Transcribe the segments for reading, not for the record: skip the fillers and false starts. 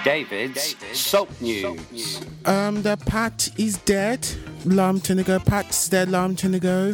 David's Salt News. The Pat is dead. Long time ago. Pat's dead. Long time ago.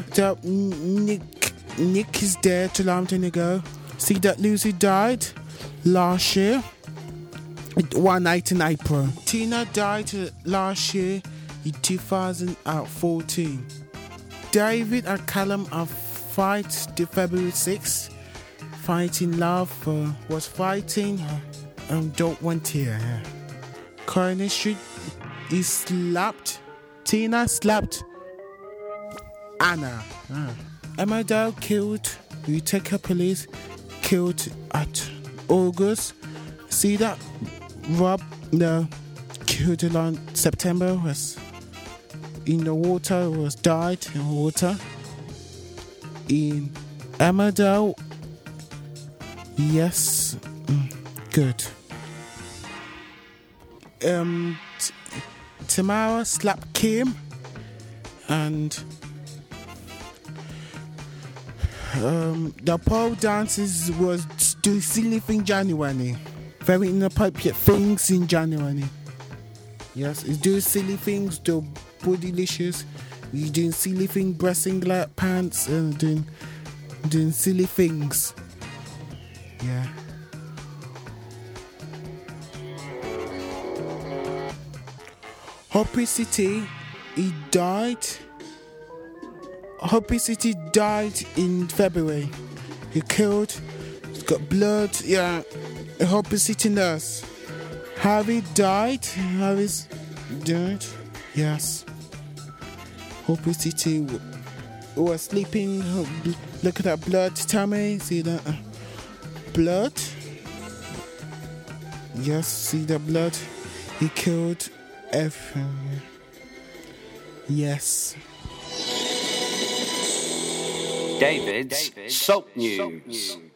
Nick is dead. Long time ago. See that Lucy died last year. One night in April. Tina died last year in 2014. David and Callum are fight the February 6th. Fighting love was fighting. Don't want here. Corner Street is slapped. Tina slapped Anna. Emmerdale killed. Utica police killed at August. See that? Rob killed along September was in the water, was died in water. In Emmerdale, yes, good. Tamara slapped Kim, and the pole dances was do silly thing January. Very inappropriate things in January. Yes, it's do silly things, do bodylicious. You doing silly things, dressing like pants, and doing silly things. Yeah. Hoppy City, he died. Hoppy City died in February. He killed. He's got blood. Yeah. Hoppy City nurse. Harvey died. Harvey's died. Yes. Hoppy City was sleeping. Look at that blood. Tell me. See that blood? Yes. See the blood. He killed everything. Yes. David's Salt News.